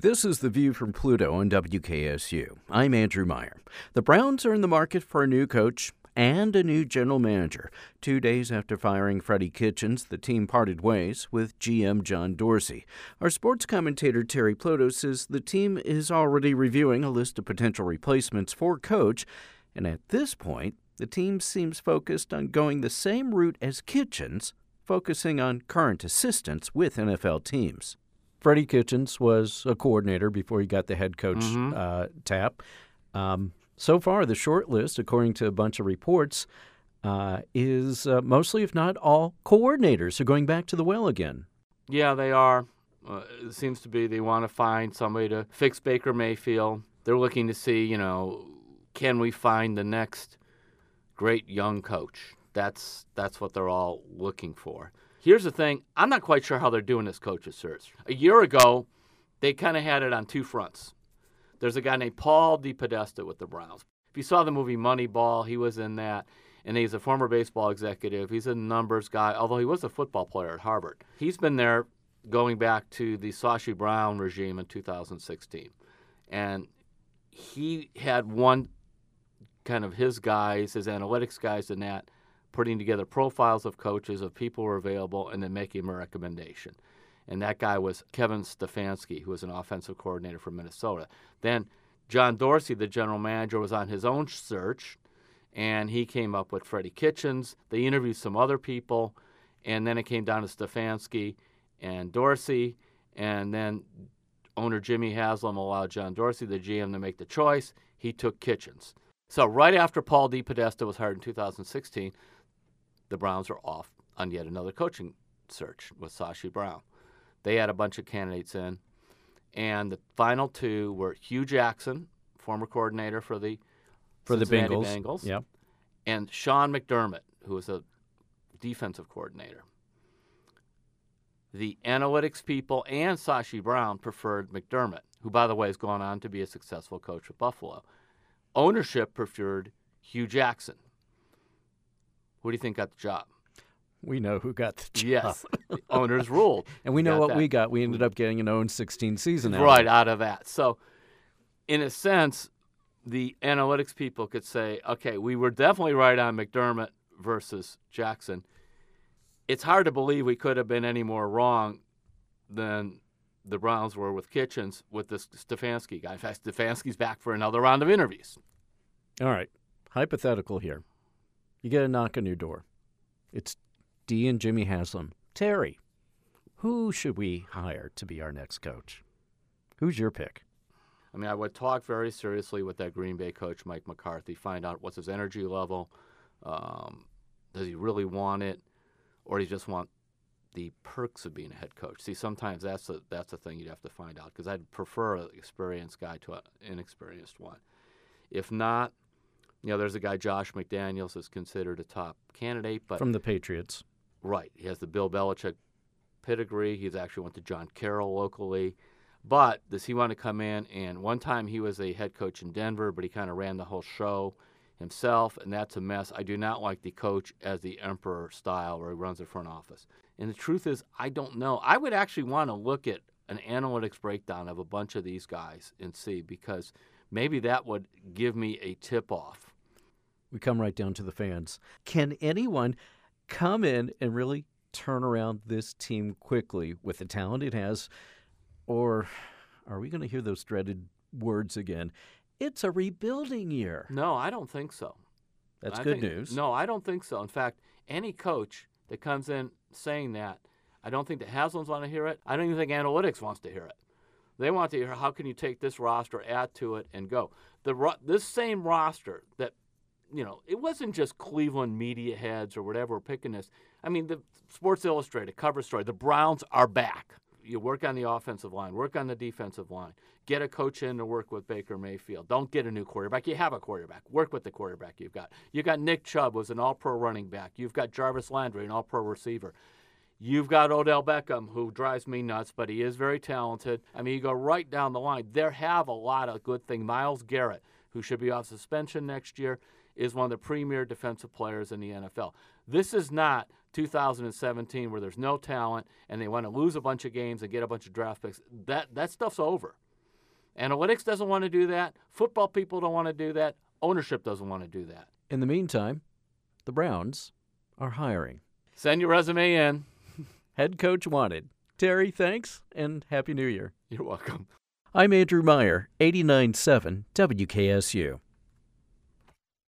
This is The View from Pluto on WKSU. I'm Andrew Meyer. The Browns are in the market for a new coach and a new general manager. 2 days after firing Freddie Kitchens, the team parted ways with GM John Dorsey. Our sports commentator Terry Pluto says the team is already reviewing a list of potential replacements for coach, and at this point, the team seems focused on going the same route as Kitchens, focusing on current assistants with NFL teams. Freddie Kitchens was a coordinator before he got the head coach tap. So far, the short list, according to a bunch of reports, is mostly, if not all, coordinators are going back to the well again. Yeah, they are. It seems to be they want to find somebody to fix Baker Mayfield. They're looking to see, can we find the next great young coach? That's what they're all looking for. Here's the thing. I'm not quite sure how they're doing this coach's search. A year ago, they kind of had it on two fronts. There's a guy named Paul DePodesta with the Browns. If you saw the movie Moneyball, he was in that, and he's a former baseball executive. He's a numbers guy, although he was a football player at Harvard. He's been there going back to the Sashi Brown regime in 2016. And he had one kind of his guys, his analytics guys in that, putting together profiles of coaches, of people who are available, and then making a recommendation. And that guy was Kevin Stefanski, who was an offensive coordinator from Minnesota. Then John Dorsey, the general manager, was on his own search, and he came up with Freddie Kitchens. They interviewed some other people, and then it came down to Stefanski and Dorsey, and then owner Jimmy Haslam allowed John Dorsey, the GM, to make the choice. He took Kitchens. So right after Paul DePodesta was hired in 2016, the Browns are off on yet another coaching search with Sashi Brown. They had a bunch of candidates in, and the final two were Hugh Jackson, former coordinator for the Cincinnati Bengals, yep, and Sean McDermott, who was a defensive coordinator. The analytics people and Sashi Brown preferred McDermott, who, by the way, has gone on to be a successful coach with Buffalo. Ownership preferred Hugh Jackson. Who do you think got the job? We know who got the job. Yes, the owners ruled. And we know what we got. We ended up getting an 0-16 season out of that. So, in a sense, the analytics people could say, okay, we were definitely right on McDermott versus Jackson. It's hard to believe we could have been any more wrong than the Browns were with Kitchens with this Stefanski guy. In fact, Stefanski's back for another round of interviews. All right. Hypothetical here. You get a knock on your door. It's Dee and Jimmy Haslam. Terry, who should we hire to be our next coach? Who's your pick? I mean, I would talk very seriously with that Green Bay coach, Mike McCarthy, find out what's his energy level. Does he really want it, or does he just want the perks of being a head coach? See, sometimes that's the thing you'd have to find out, because I'd prefer an experienced guy to an inexperienced one. If not, there's a guy, Josh McDaniels, is considered a top candidate. But from the Patriots. Right. He has the Bill Belichick pedigree. He's actually went to John Carroll locally. But does he want to come in? And one time he was a head coach in Denver, but he kind of ran the whole show himself, and that's a mess. I do not like the coach as the emperor style where he runs the front office. And the truth is, I don't know. I would actually want to look at an analytics breakdown of a bunch of these guys and see, because maybe that would give me a tip-off. We come right down to the fans. Can anyone come in and really turn around this team quickly with the talent it has? Or are we going to hear those dreaded words again? It's a rebuilding year. No, I don't think so. That's good news. No, I don't think so. In fact, any coach that comes in saying that, I don't think the Haslams want to hear it. I don't even think analytics wants to hear it. They want to hear, how can you take this roster, add to it, and go. This same roster that, it wasn't just Cleveland media heads or whatever were picking this. I mean, the Sports Illustrated cover story, the Browns are back. You work on the offensive line, work on the defensive line, get a coach in to work with Baker Mayfield. Don't get a new quarterback. You have a quarterback. Work with the quarterback you've got. You got Nick Chubb, who's an all-pro running back. You've got Jarvis Landry, an all-pro receiver. You've got Odell Beckham, who drives me nuts, but he is very talented. I mean, you go right down the line. There have a lot of good things. Myles Garrett, who should be off suspension next year, is one of the premier defensive players in the NFL. This is not 2017 where there's no talent and they want to lose a bunch of games and get a bunch of draft picks. That stuff's over. Analytics doesn't want to do that. Football people don't want to do that. Ownership doesn't want to do that. In the meantime, the Browns are hiring. Send your resume in. Head coach wanted. Terry, thanks, and Happy New Year. You're welcome. I'm Andrew Meyer, 89.7 WKSU.